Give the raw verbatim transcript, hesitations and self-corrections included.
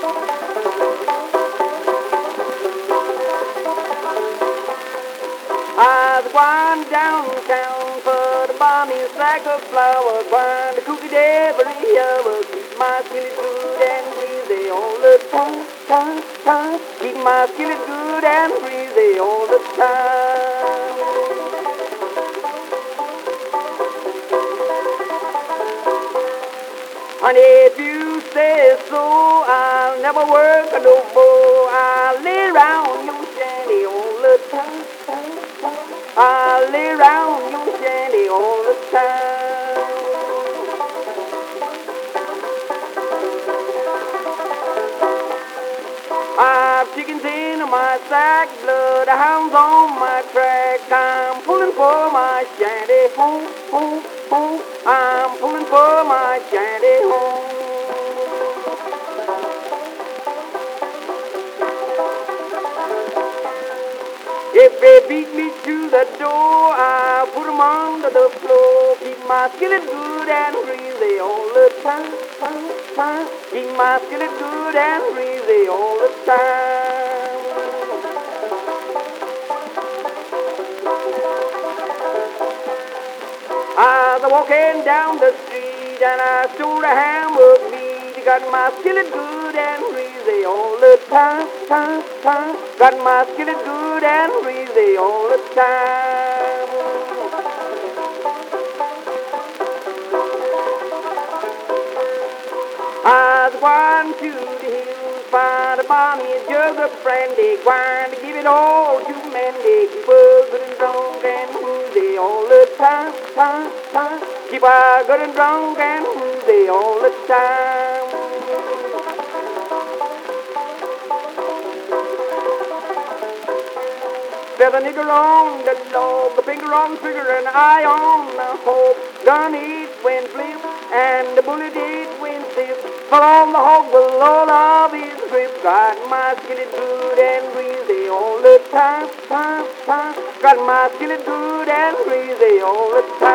I was going downtown for to buy me a sack of flour, going to cook it every hour, keep my skillet good and greasy all the time, time, time. Keep my skillet good and greasy all the time. Honey, if you say so, I'll never work no more. I'll lay around your shanty all the time, time, time. I'll lay around your shanty all the time. I've chickens in my sack, bloodhounds on my track. I'm pulling for my shanty home, home, home. I'm pulling for my shanty home. If they beat me to the door, I'll put 'em under the floor. Keep my skillet good and greasy all the time, time, time. Keep my skillet good and greasy all the time. I was walking down the street and I stole a hamburger meat. Got my skillet good and greasy all the time, time, time. Got my skillet good and greasy all the time. I was going to the hills, find a buy me a jug of brandy, going to give it all to Mandy. Keep her good and drunk and woozy all the time, time, time. Keep her good and drunk and woozy all the time. There's a nigger on the log, a finger on the trigger, and an eye on the hope. Gun eats when flip, and the bullet eats when stiff. But on the hog will all of his grip. Got my skillet good and greasy all the time, time, time. Got my skillet good and greasy all the time.